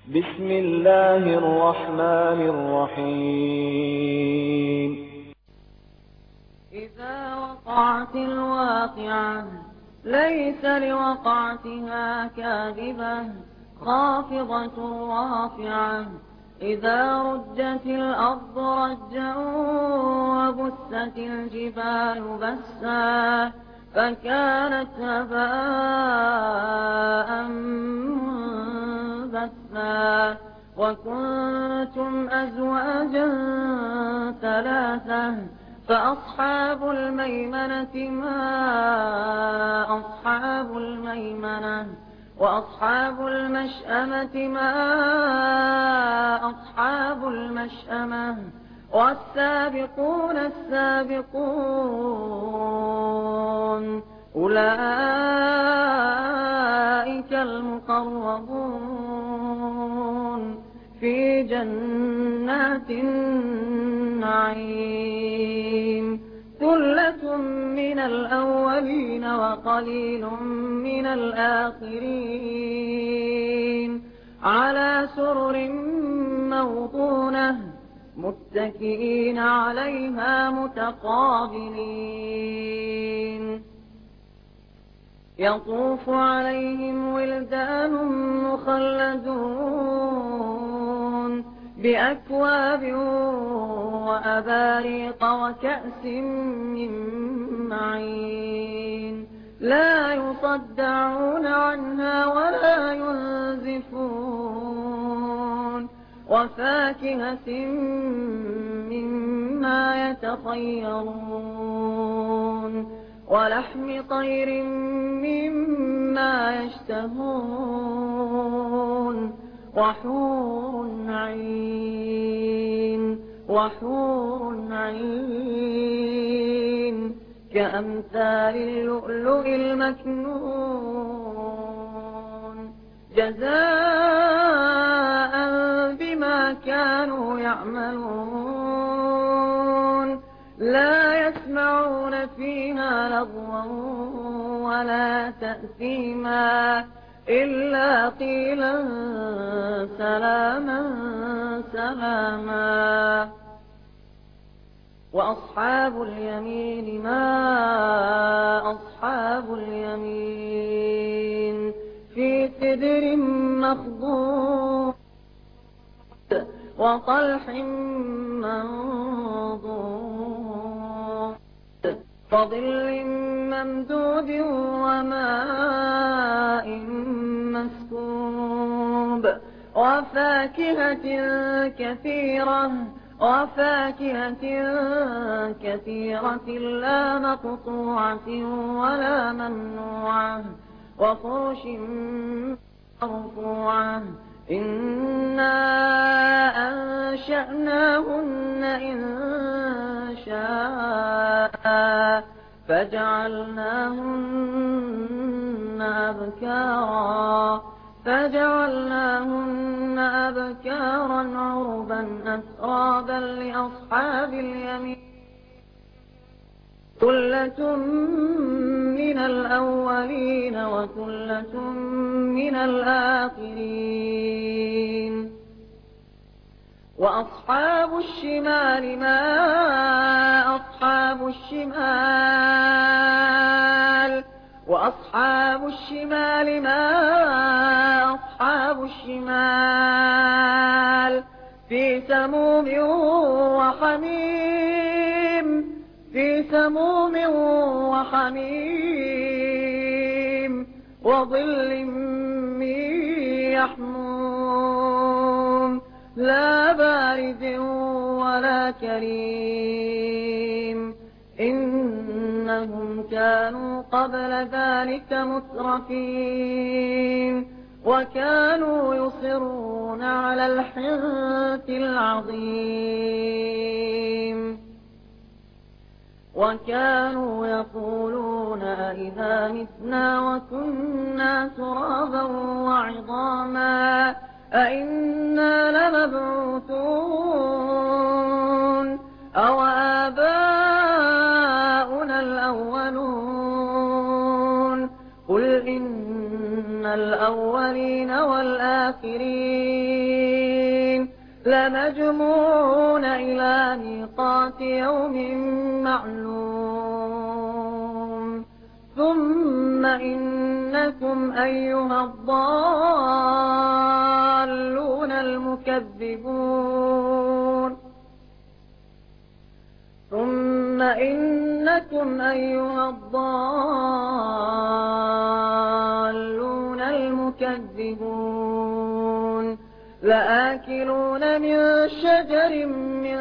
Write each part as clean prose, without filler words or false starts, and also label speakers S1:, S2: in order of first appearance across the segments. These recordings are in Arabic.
S1: بسم الله الرحمن الرحيم.
S2: إذا وقعت الواقعة ليس لوقعتها كاذبة خافضة رافعة. إذا رجت الأرض رجا وبست الجبال بسا فكانت هباء منبثا. وكنتم أزواجا ثلاثة فأصحاب الميمنة ما أصحاب الميمنة وأصحاب المشأمة ما أصحاب المشأمة والسابقون السابقون أولئك المقربون في جنات النعيم. ثلة من الأولين وقليل من الآخرين على سرر موضونة متكئين عليها متقابلين. يطوف عليهم ولدان مخلدون بأكواب وأباريق وكأس من معين لا يصدعون عنها ولا ينزفون. وفاكهة مما يتخيرون ولحم طير مما يشتهون وحور عين كأمثال اللؤلؤ المكنون جزاء بما كانوا يعملون. لا يسمعون فيها لغوا ولا تأثيما إلا قيلا سلاما سلاما. وأصحاب اليمين ما أصحاب اليمين في سدر مخضود وطلح منضود وظل ممدود وماء مسكوب وفاكهة كثيرة لا مقطوعة ولا ممنوعة وفرش مرفوعة. إنا أنشأناهن إن شاء فجعلناهن أبكارا عربا أترابا لأصحاب اليمين. ثلة من الأولين وثلة من الآخرين. وأصحاب الشمال ما أصحاب الشمال وأصحاب الشمال ما أصحاب الشمال في سموم وحميم وظل من يحموم لا بارد ولا كريم. إنهم كانوا قبل ذلك مترفين وكانوا يصرون على الحنث العظيم. وكانوا يقولون أئذا متنا وكنا ترابا وعظاما أئنا لمبعوثون أو آباؤنا الأولون. قل إن الأولين الأولين والآخرين لمجموعون إلى ميقات يوم معلوم ثم إنكم أيها الضالون المكذبون ثم إنكم أيها الضالون المكذبون لآكلون من شجر من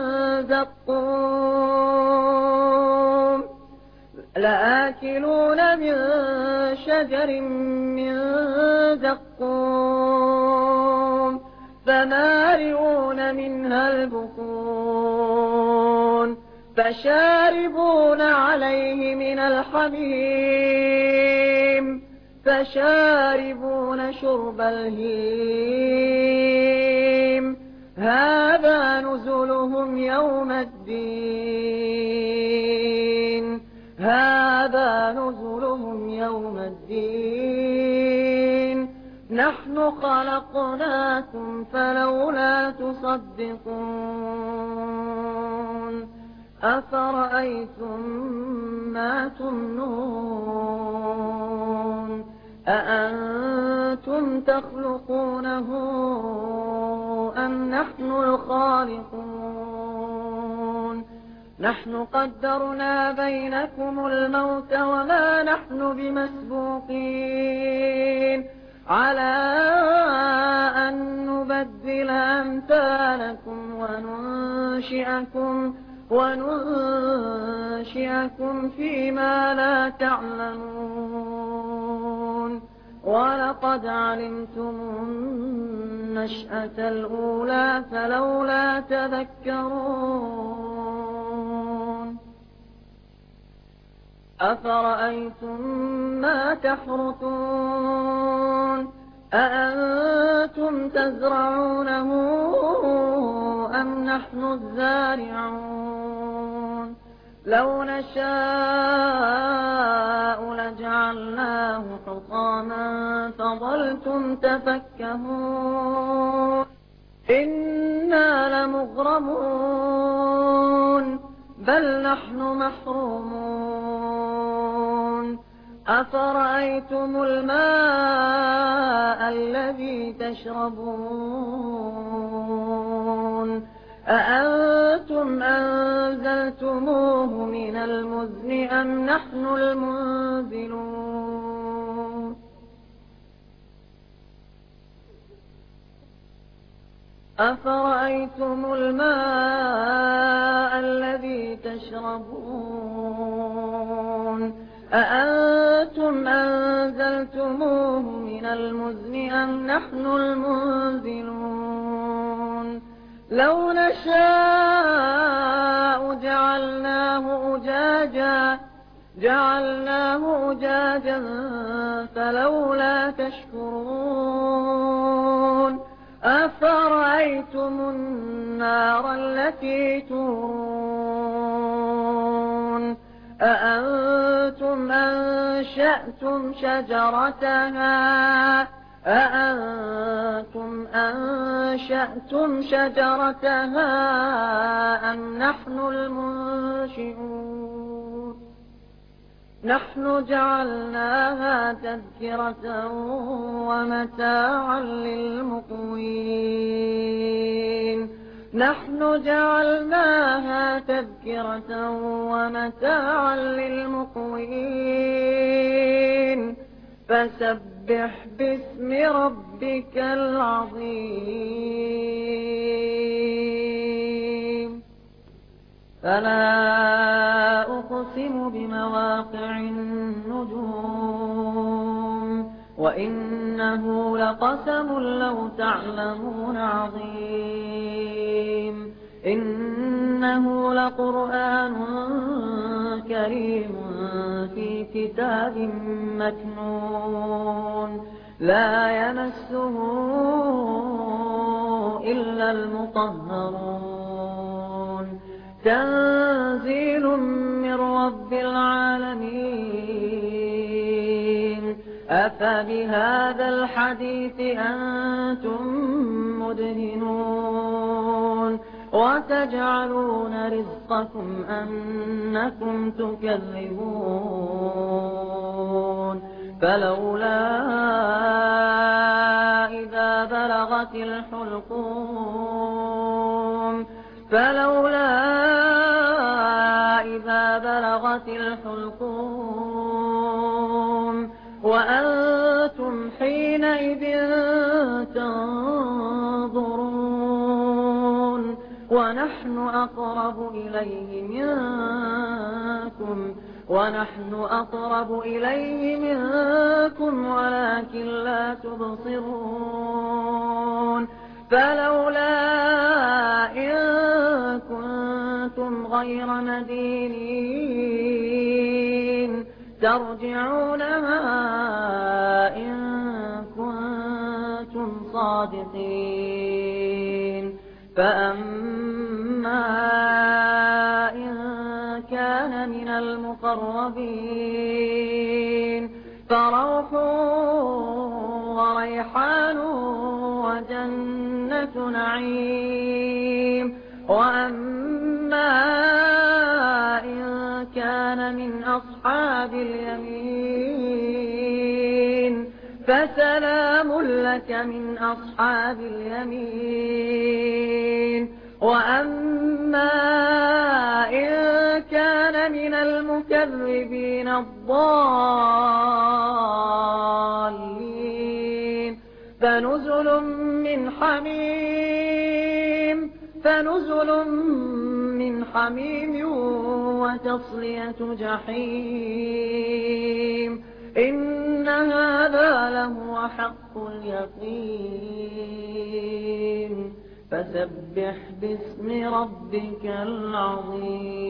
S2: زقوم لآكلون من شجر من زقوم فمالئون منها البطون فشاربون عليه من الحميم فشاربون شرب الهيم هذا نزلهم يوم الدين هذا نزلهم يوم الدين نحن خلقناكم فلولا تصدقون أفرأيتم ما تمنون أأنتم تخلقونه أم نحن الخالقون نحن قدرنا بينكم الموت وما نحن بمسبوقين على أن نبدل أمثالكم وننشئكم فيما لا تعلمون ولقد علمتم النشأة الأولى فلولا تذكرون أفرأيتم ما تحرثون أأنتم تزرعونه أم نحن الزارعون لو نشاء لجعلناه حطاما فظلتم تفكهون إنا لمغرمون بل نحن محرومون أفرأيتم الماء الذي تشربون أأنتم أنزلتموه من المزن أم نحن المنزلون أفرأيتم الماء الذي تشربون أأنتم أنزلتموه من المزن أم نحن المنزلون لو نشاء جعلناه أجاجا فلولا تشكرون أفرأيتم النار التي تورون أأنتم أنشأتم شجرتها أم نحن المنشئون نحن جعلناها تذكرة ومتاعا للمقوين فسبح باسم ربك العظيم فلا أقسم بمواقع النجوم وإنه لقسم لو تعلمون عظيم إنه لقرآن كريم في كتاب مكنون لا يمسه إلا المطهرون تنزيل من رب العالمين أفبهذا الحديث أنتم مدهنون وتجعلون رزقكم أنكم تكذبون فلولا إذا بلغت الحلقوم وأنتم حينئذ تنظرون ونحن أقرب إليه منكم ولكن لا تبصرون فلولا إن كنتم غير مدينين ترجعونها إن كنتم صادقين فأما إن كان من المقربين فروح وريحان وجنة نعيم وأما إن كان من أصحاب اليمين فسلام لك من أصحاب اليمين وأما إن كان من المكذبين الضالين فنزل من حميم وتصلية جحيم إن هذا لهو حق اليقين فسبح باسم ربك العظيم